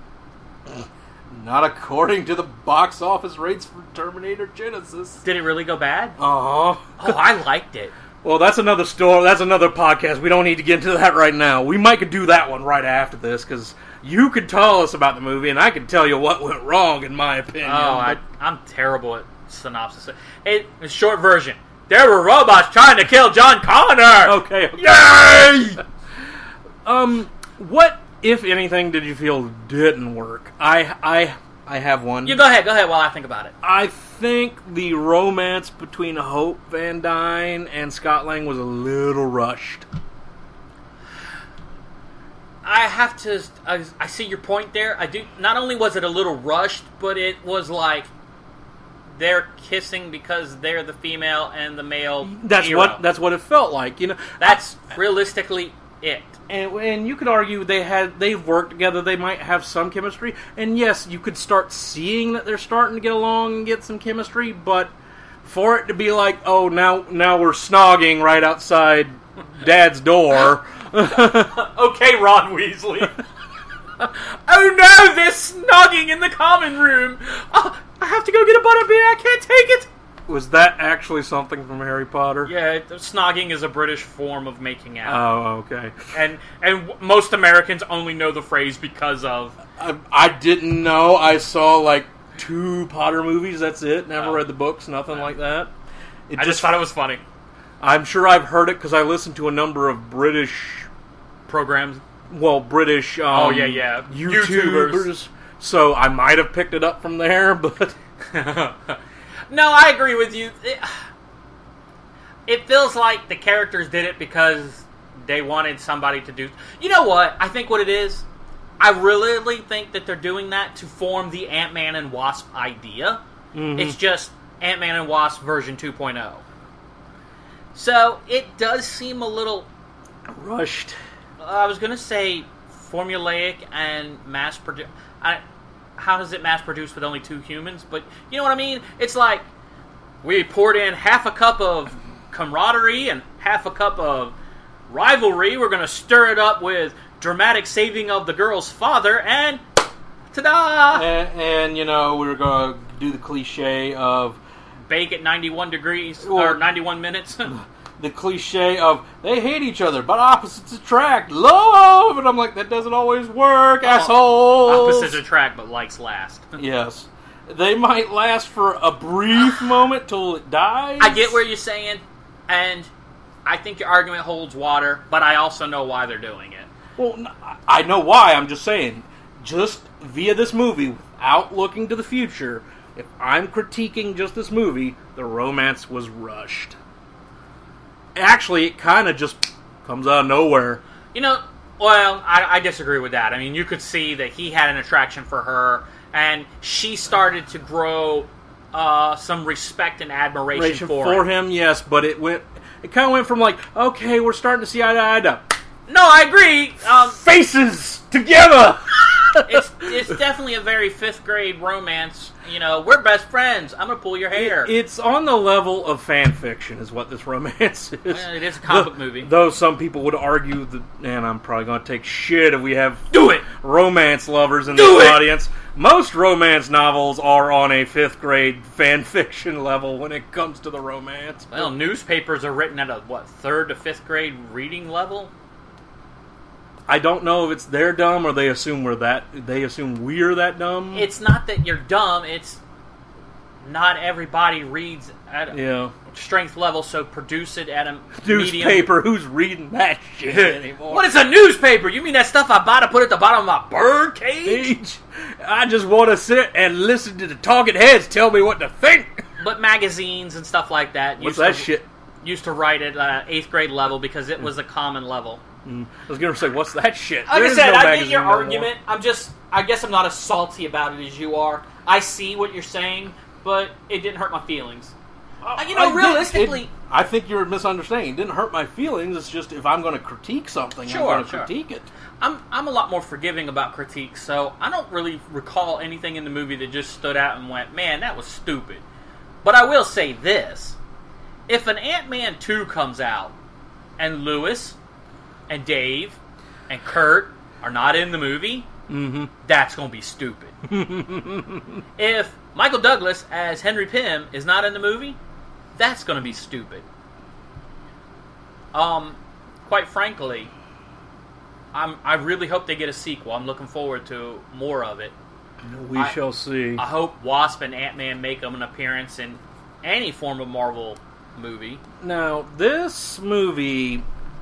Not according to the box office rates for Terminator Genisys. Did it really go bad? Uh-huh. Oh, I liked it. Well, that's another story. That's another podcast. We don't need to get into that right now. We might could do that one right after this, because you could tell us about the movie, and I could tell you what went wrong, in my opinion. Oh, I, I'm terrible at synopsis. It, the short version. There were robots trying to kill John Connor! Okay. okay. Yay! um, what, if anything, did you feel didn't work? I, I, I have one. You go ahead, go ahead while I think about it. I think the romance between Hope Van Dyne and Scott Lang was a little rushed. I have to... I, I see your point there. I do. Not only was it a little rushed, but it was like they're kissing because they're the female and the male That's hero. what that's what it felt like. You know, That's I, realistically it. And, and you could argue they had they've worked together. They might have some chemistry. And yes, you could start seeing that they're starting to get along and get some chemistry. But for it to be like, oh, now now we're snogging right outside Dad's door. Okay, Ron Weasley. Oh no, they're snogging in the common room. Oh, I have to go get a butterbeer. I can't take it. Was that actually something from Harry Potter? Yeah, it, snogging is a British form of making out. Oh, okay. And and w- most Americans only know the phrase because of... I, I didn't know. I saw like two Potter movies. That's it. Never Oh. read the books. Nothing like that. It I just thought it was funny. I'm sure I've heard it because I listened to a number of British... Programs. Well, British... Um, Oh, yeah, yeah. YouTubers. YouTubers. So I might have picked it up from there, but... No, I agree with you. It, it feels like the characters did it because they wanted somebody to do... You know what? I think what it is, I really think that they're doing that to form the Ant-Man and Wasp idea. Mm-hmm. It's just Ant-Man and Wasp version two point oh. So, it does seem a little... Rushed. I was going to say formulaic and mass-produced... How is it mass-produced with only two humans? But you know what I mean? It's like we poured in half a cup of camaraderie and half a cup of rivalry. We're going to stir it up with dramatic saving of the girl's father, and ta-da! And, and you know, we were going to do the cliche of... Bake at ninety-one degrees, Or- or ninety-one minutes. The cliche of, they hate each other, but opposites attract. Love! And I'm like, that doesn't always work, assholes! Opposites attract, but likes last. Yes. They might last for a brief moment till it dies. I get where you're saying, and I think your argument holds water, but I also know why they're doing it. Well, n- I know why, I'm just saying. Just via this movie, without looking to the future, if I'm critiquing just this movie, the romance was rushed. Actually, it kind of just comes out of nowhere. You know, well, I, I disagree with that. I mean, you could see that he had an attraction for her, and she started to grow uh, some respect and admiration Admiration for, for him. him, yes, but it went. It kind of went from like, okay, we're starting to see eye to eye to No, I agree. Um, faces together. it's it's definitely a very fifth grade romance. You know, we're best friends. I'm gonna pull your hair. It, it's on the level of fan fiction, is what this romance is. Well, it is a comic Though- movie. Though some people would argue that, and I'm probably going to take shit if we have Do it. romance lovers in Do this it! audience. Most romance novels are on a fifth grade fan fiction level when it comes to the romance. Well, newspapers are written at a what third to fifth grade reading level. I don't know if it's they're dumb or they assume we're that. They assume we're that dumb. It's not that you're dumb. It's not everybody reads at a yeah. strength level, so produce it at a medium. Newspaper. Who's reading that shit anymore? What is a newspaper? You mean that stuff I buy to put at the bottom of my bird cage? Age. I just want to sit and listen to the talking heads tell me what to think. But magazines and stuff like that. What's used that to, shit? Used to write at uh, eighth grade level because it was a common level. Mm. I was going to say, what's that shit? Like There I is said, no I get magazine your no more. argument. I'm just, I guess I'm not as salty about it as you are. I see what you're saying, but it didn't hurt my feelings. Uh, you know, I realistically... Did, it, I think you're misunderstanding. It didn't hurt my feelings. It's just if I'm going to critique something, Sure, I'm going to sure. critique it. I'm I'm a lot more forgiving about critiques, so I don't really recall anything in the movie that just stood out and went, man, that was stupid. But I will say this. If an Ant-Man two comes out, and Lewis, and Dave, and Kurt are not in the movie, mm-hmm. that's going to be stupid. If Michael Douglas as Henry Pym is not in the movie, that's going to be stupid. Um, quite frankly, I'm, I really hope they get a sequel. I'm looking forward to more of it. We I, shall see. I hope Wasp and Ant-Man make them an appearance in any form of Marvel movie. Now, this movie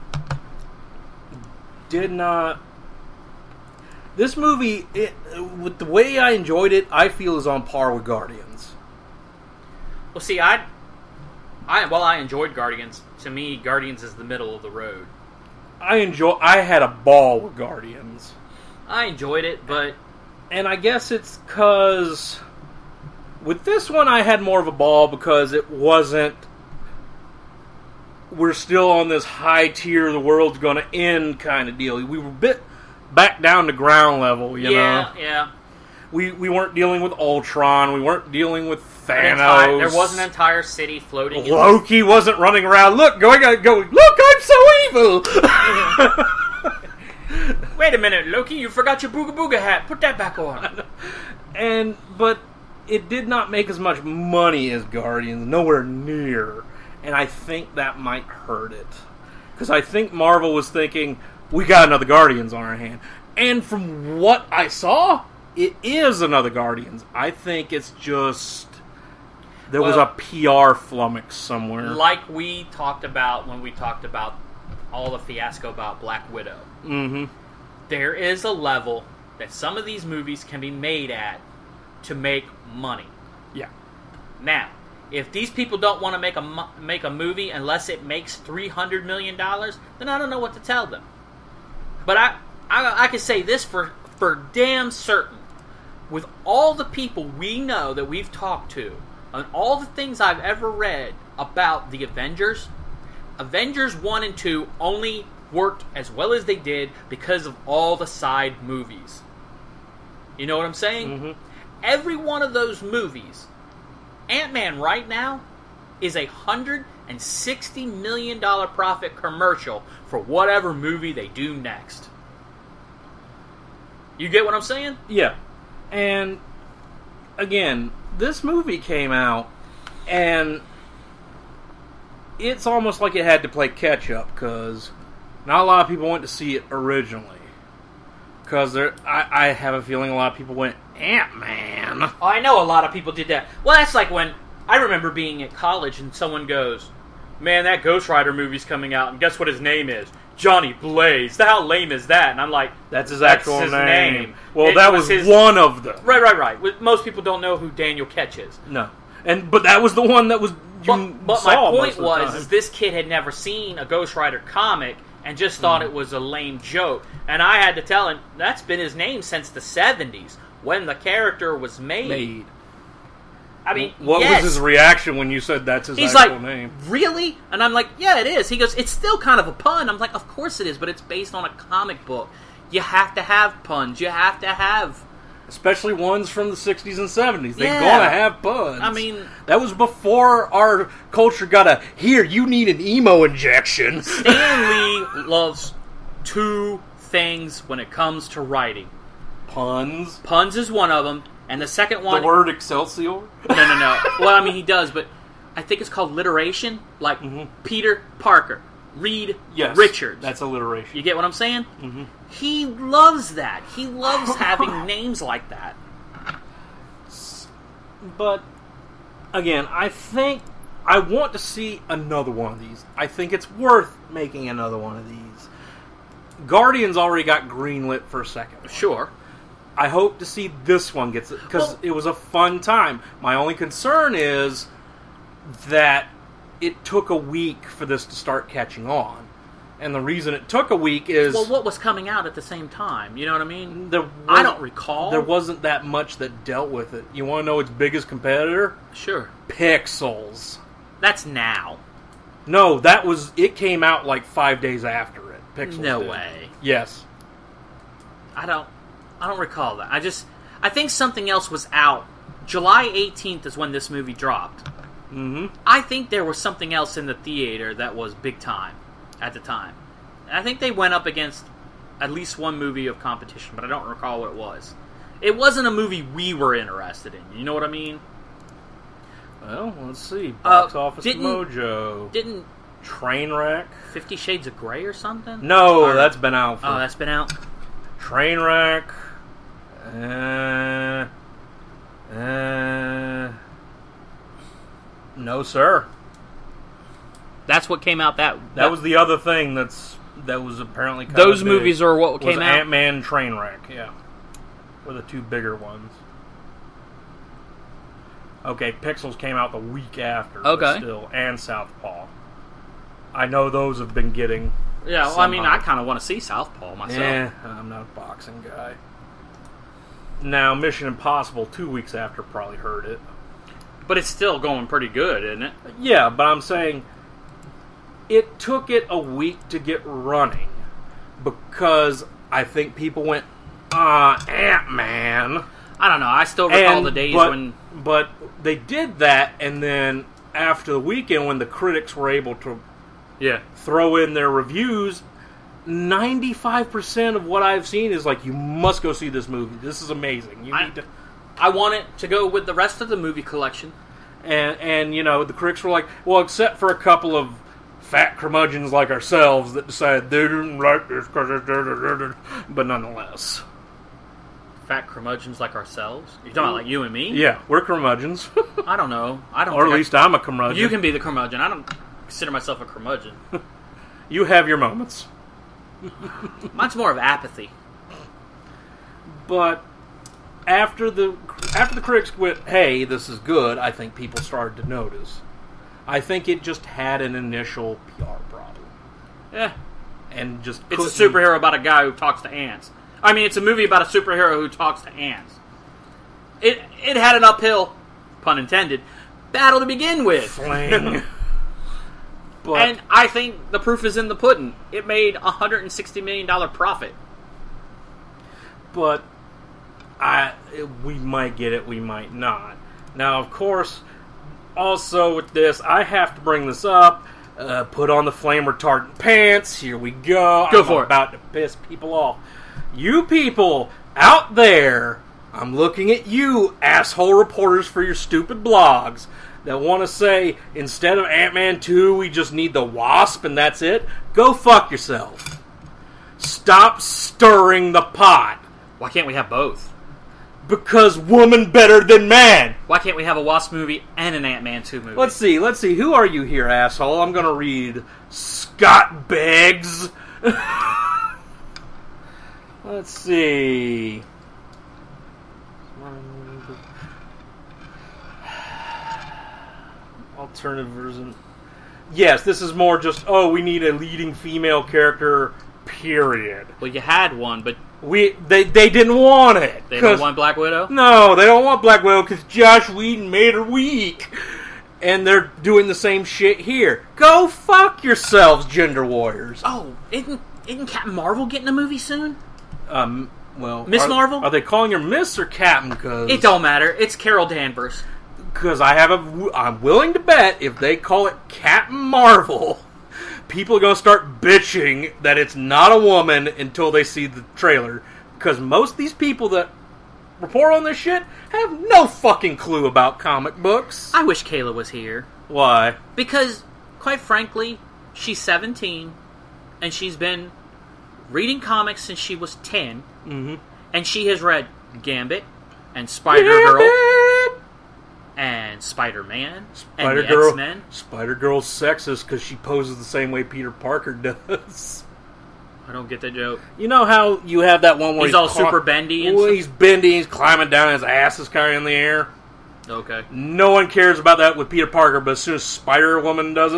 did not... This movie, it, with the way I enjoyed it, I feel is on par with Guardians. Well, see, I, I while I enjoyed Guardians, to me, Guardians is the middle of the road. I enjoy. I had a ball with Guardians. I enjoyed it, but... And I guess it's because... With this one, I had more of a ball because it wasn't... We're still on this high tier, the world's going to end kind of deal. We were a bit back down to ground level, you yeah, know? Yeah, yeah. We we weren't dealing with Ultron. We weren't dealing with Thanos. An entire, there was an entire city floating in... Loki wasn't running around, look, going, going, look, I'm so evil! Wait a minute, Loki, you forgot your Booga Booga hat. Put that back on. And, but it did not make as much money as Guardians, nowhere near. And I think that might hurt it. Because I think Marvel was thinking, we got another Guardians on our hand. And from what I saw, it is another Guardians. I think it's just... There well, was a P R flummox somewhere. Like we talked about when we talked about all the fiasco about Black Widow. Mm-hmm. There is a level that some of these movies can be made at to make money. Yeah. Now, if these people don't want to make a mo- make a movie unless it makes three hundred million dollars, then I don't know what to tell them. But I, I, I can say this for, for damn certain. With all the people we know that we've talked to, and all the things I've ever read about the Avengers, Avengers one and two only worked as well as they did because of all the side movies. You know what I'm saying? Mm-hmm. Every one of those movies, Ant-Man right now is a one hundred sixty million dollars profit commercial for whatever movie they do next. You get what I'm saying? Yeah. And, again, this movie came out, and it's almost like it had to play catch-up, because not a lot of people went to see it originally. Because I, I have a feeling a lot of people went, Ant-Man. Oh, I know a lot of people did that. Well, that's like when I remember being at college and someone goes, man, that Ghost Rider movie's coming out, and guess what his name is? Johnny Blaze. How lame is that? And I'm like, that's his that's actual his name. name. Well, It that was was his- one of them. Right, right, right. Most people don't know who Daniel Ketch is. No. And But that was the one that was you But, but saw my most point of the was, time. is this kid had never seen a Ghost Rider comic and just thought Mm. it was a lame joke. And I had to tell him, that's been his name since the seventies, when the character was made. Made. I mean, What yes. was his reaction when you said that's his He's actual like, name? really? And I'm like, yeah, it is. He goes, it's still kind of a pun. I'm like, of course it is, but it's based on a comic book. You have to have puns. You have to have... Especially ones from the sixties and seventies. They're Yeah. gonna have puns. I mean... That was before our culture got a, here, you need an emo injection. Stan Lee loves two things when it comes to writing. Puns. Puns is one of them, and the second one... The word Excelsior? No, no, no. Well, I mean, he does, but I think it's called literation. Like, Mm-hmm. Peter Parker, Reed Yes. Richards. That's alliteration. You get what I'm saying? Mm-hmm. He loves that. He loves having names like that. But, again, I think I want to see another one of these. I think it's worth making another one of these. Guardians already got greenlit for a second one. Sure. I hope to see this one gets it, because Well- it was a fun time. My only concern is that it took a week for this to start catching on. And the reason it took a week is... Well, what was coming out at the same time? You know what I mean? There I don't recall. There wasn't that much that dealt with it. You want to know its biggest competitor? Sure. Pixels. That's now. No, that was... It came out like five days after it. Pixels No did. way. Yes. I don't... I don't recall that. I just... I think something else was out. July eighteenth is when this movie dropped. Mm-hmm. I think there was something else in the theater that was big time at the time. I think they went up against at least one movie of competition, but I don't recall what it was. It wasn't a movie we were interested in. You know what I mean? Well, let's see. Box Uh, Office didn't- Mojo. Didn't Trainwreck. Fifty Shades of Grey or something? No, Or- that's been out for... Oh, that's been out? Trainwreck. Uh, uh, no, sir. That's what came out that... That was the other thing that's that was apparently kind Those of movies are what came out? Ant-Man and Trainwreck, yeah. Were the two bigger ones. Okay, Pixels came out the week after. but Okay. Still, and Southpaw. I know those have been getting... Yeah, well, I mean, somehow. I kind of want to see Southpaw myself. Yeah, I'm not a boxing guy. Now, Mission Impossible, two weeks after, probably heard it. But it's still going pretty good, isn't it? Yeah, but I'm saying it took it a week to get running because I think people went, ah, Ant-Man. I don't know. I still recall And- the days but, when... But they did that, and then after the weekend, when the critics were able to Yeah. throw in their reviews, ninety-five percent of what I've seen is like, you must go see this movie. This is amazing. You I- need to... I want it to go with the rest of the movie collection. And, and, you know, the critics were like, well, except for a couple of fat curmudgeons like ourselves that decided they didn't like this because it's... da, da, da, da. But nonetheless. Fat curmudgeons like ourselves? You're talking about like you and me? Yeah, we're curmudgeons. I don't know. I don't or at think least I'm a I, curmudgeon. You can be the curmudgeon. I don't consider myself a curmudgeon. You have your moments. Mine's more of apathy. But after the after the critics went, hey, this is good, I think people started to notice. I think it just had an initial P R problem. Yeah. And just It's a couldn't- superhero about a guy who talks to ants. I mean, it's a movie about a superhero who talks to ants. It it had an uphill, pun intended, battle to begin with. Fling. But And I think the proof is in the pudding. It made a one hundred sixty million dollars profit. but I we might get it, we might not. Now, of course, also with this, I have to bring this up. Uh, put on the flame retardant pants. Here we go. Go I'm for it. about to piss people off. You people out there, I'm looking at you, asshole reporters for your stupid blogs that want to say, instead of Ant-Man two, we just need the Wasp and that's it. Go fuck yourself. Stop stirring the pot. Why can't we have both? Because woman better than man. Why can't we have a Wasp movie and an Ant-Man two movie? Let's see, let's see. Who are you here, asshole? I'm gonna read Scott Beggs. Let's see. Alternative version. Yes, this is more just, oh, we need a leading female character, period. Well, you had one, but We They, they didn't want it. they don't 'cause- want Black Widow? No, they don't want Black Widow because Josh Whedon made her weak. And they're doing the same shit here. Go fuck yourselves, gender warriors. Oh, isn't, isn't Captain Marvel getting a movie soon? Um, well, Miss are- Marvel? Are they calling her Miss or Captain? Because It don't matter. It's Carol Danvers. Because I have a, I'm willing to bet if they call it Captain Marvel, people are going to start bitching that it's not a woman until they see the trailer. Because most of these people that report on this shit have no fucking clue about comic books. I wish Kayla was here. Why? Because, quite frankly, she's seventeen, and she's been reading comics since she was ten, Mm-hmm. and she has read Gambit, and Spider-Girl, and Spider-Man, and Spider the Girl. X-Men. Spider Girl's sexist because she poses the same way Peter Parker does. I don't get the joke. You know how you have that one where He's he's, all cli- super bendy and well, stuff? he's bendy, he's climbing down, his ass is kind of in the air. Okay. No one cares about that with Peter Parker, but as soon as Spider Woman does it,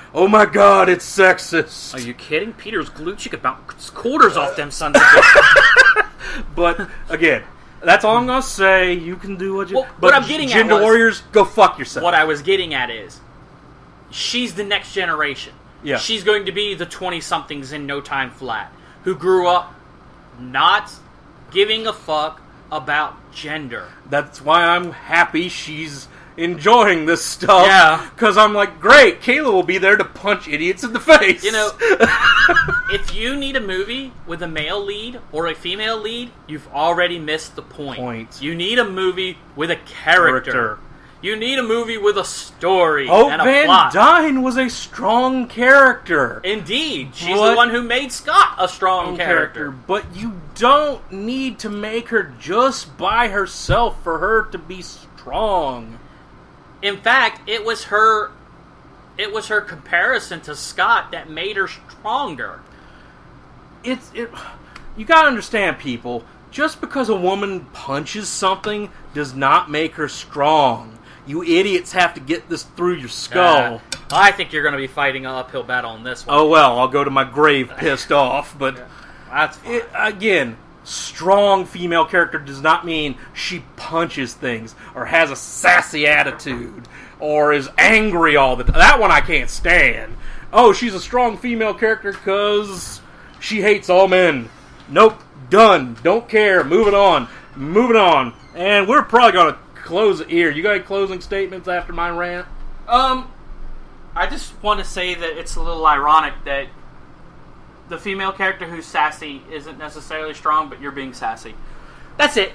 Oh my god, it's sexist. Are you kidding? Peter's glutes, you could bounce quarters off them sons of bitches. But, again, that's all I'm going to say. You can do what you... Well, but what I'm getting at Gender was- Warriors, go fuck yourself. What I was getting at is, she's the next generation. Yeah. She's going to be the twenty-somethings in no time flat, who grew up not giving a fuck about gender. That's why I'm happy she's enjoying this stuff. Yeah. Because I'm like, great, Kayla will be there to punch idiots in the face. You know, if you need a movie with a male lead or a female lead, you've already missed the point. Point. You need a movie with a character. Character. You need a movie with a story Hope and a Van plot. Dyne was a strong character. Indeed, she's But- the one who made Scott a strong character. But you don't need to make her just by herself for her to be strong. In fact, it was her it was her comparison to Scott that made her stronger. It's it. You gotta understand, people. Just because a woman punches something does not make her strong. You idiots have to get this through your skull. Uh, I think you're going to be fighting an uphill battle on this one. Oh well, I'll go to my grave pissed off. But Yeah. That's fine. it, again, strong female character does not mean she punches things or has a sassy attitude or is angry all the time. That one I can't stand. Oh, she's a strong female character because she hates all men. Nope, done. Don't care. Moving on. Moving on. And we're probably going to close it here. You got any closing statements after my rant? Um, I just want to say that it's a little ironic that the female character who's sassy isn't necessarily strong, but you're being sassy. That's it.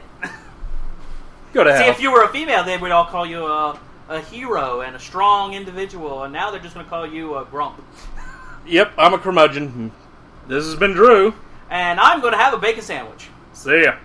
Go to See, hell. if you were a female, they would all call you a, a hero and a strong individual, and now they're just going to call you a grump. Yep, I'm a curmudgeon. This has been Drew. And I'm going to have a bacon sandwich. See ya.